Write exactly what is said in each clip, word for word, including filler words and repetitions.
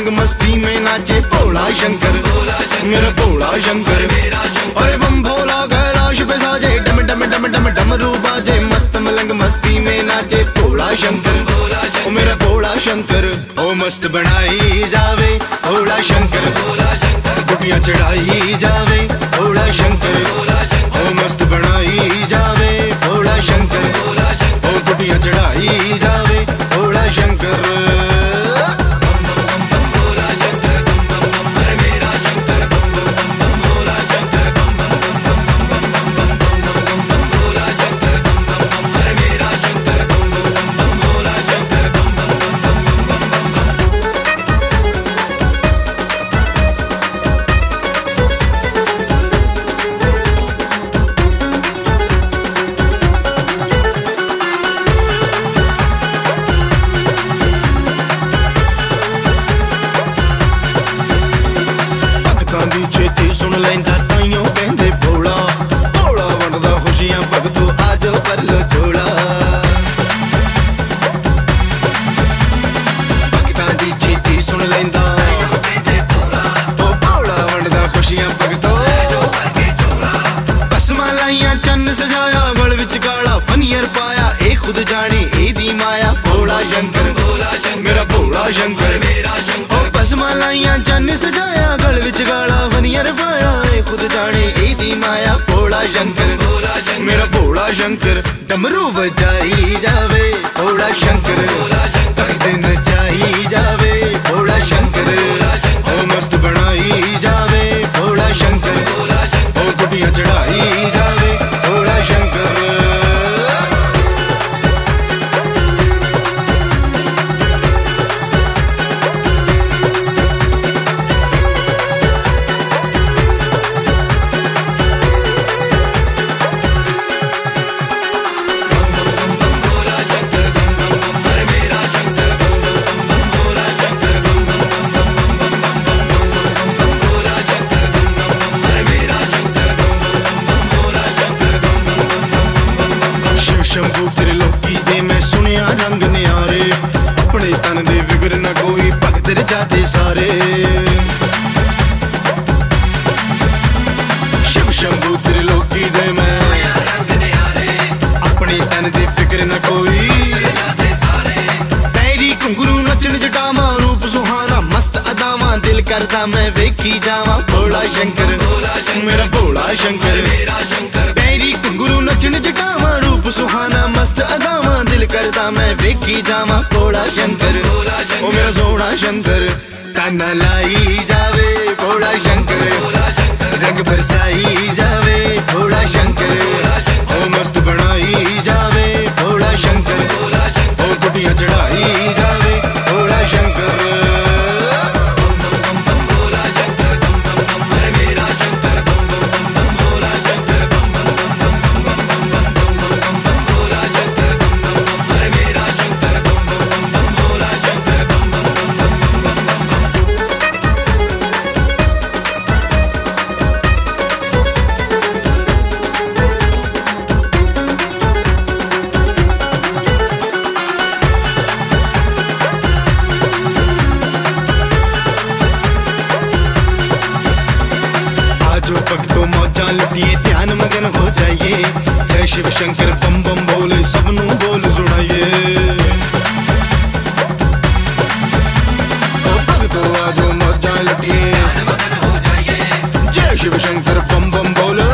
मलंग मस्ती में नाचे भोला शंकर, मेरा भोला शंकर। अरे बम भोला कैलाश पे साजे, डम डम डम डम डमरू बाजे, मस्त मलंग मस्ती में नाचे भोला शंकर, ओ मेरा भोला शंकर। ओ मस्त बनाई जावे भोला शंकर, गुटिया चढ़ाई जावे भोला शंकर, ओ मस्त बनाई जावे भोला शंकर, ओ गुटिया चढ़ाई जावे भोला शंकर। छेती सुन लेंदा ताइयों कहंदे भोला, भोला वंडदा खुशियां भगतू आजो कर लो झोला। भगतां दी छेती सुन लेंदा ओ भोला वंडदा खुशियां भगतू बसमा लाइयां चन्न सजाया गल विच काला फनियर पाया, ए खुद जाने ए दी माया भोला शंकर, मेरा भोला शंकर। ओ बसमा लाइयां चन्न सजाया गल विच काला फनियर पाया, ए खुद जाने ए दी माया भोला शंकर, मेरा भोला शंकर। डमरू बजाई जावे भोला शंकर, तख्त नचाई जावे भोला शंकर, ओ मस्त बनाई जावे भोला शंकर, ओ गुटियां चढ़ाई जावे भोला शंकर। शंभू त्रिलोकी दे मैं सुनिया रंग न्यारे, अपने तन दे विगर न कोई भगत जाते सारे। शिव शंभू त्रिलोकी दे मैं अपने तन दे फिक्र न कोई, पैरी घुंगरू नचन जटावा रूप सुहाना मस्त अदावा, दिल करदा मैं वेखी जावा भोला शंकर, मेरा भोला शंकर। पैरी घुंगरू नचन जटावा रूप सुहाना मस्त अदावा, दिल करदा मैं वेखी जावा भोला शंकर, ओ मेरा सोना शंकर। ताना लाई जावे भोला शंकर, रंग बरसाई जावे भोला शंकर, ओ मस्त बनाई जावे भोला शंकर, ओ गुटियां चढ़ाई जावे भोला शंकर। भक्तों मौजा लुटिए ध्यान मगन हो जाइए, जय शिव शंकर बम बम बोले सबनू बोल सुनाइए। ओ भक्तों आजो मौजा लुटिए जय शिव शंकर बम बम बोले,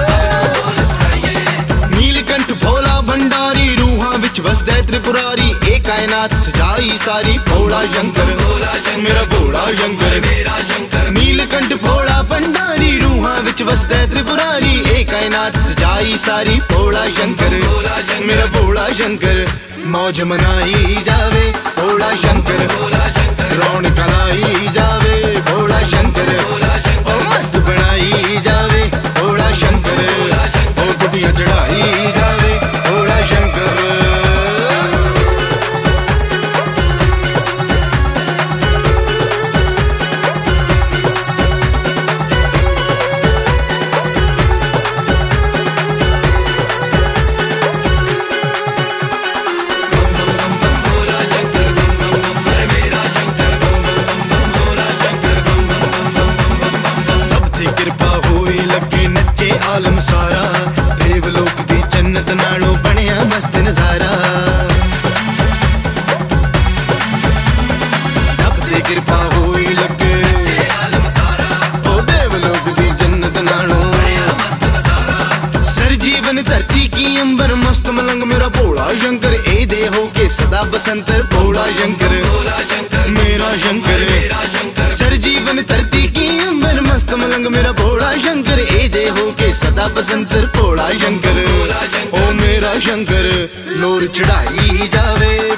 नीलकंठ भोला भंडारी रूहां विच वसदे त्रिपुरारी, ए कायनात सजाई सारी भोला शंकर, मेरा भोला शंकर। नीलकंठ भोला भंडारी रूहां विच वसदे त्रिपुरारी, ए कायनात सजाई सारी भोला शंकर, मेरा भोला शंकर। मौज मनाई जावे भोला शंकर, रौनक लाई जावे भोला शंकर, ओ मस्त बनाई जावे भोला शंकर, ओ गुटियां चढ़ाई जावे भोला शंकर। सदा बसंतर भोला शंकर मेरा शंकर सर जीवन धरती की अंबर मस्त मलंग मेरा भोला शंकर ए जय हो के सदा बसंतर भोला शंकर ओ मेरा शंकर लोर चढ़ाई जावे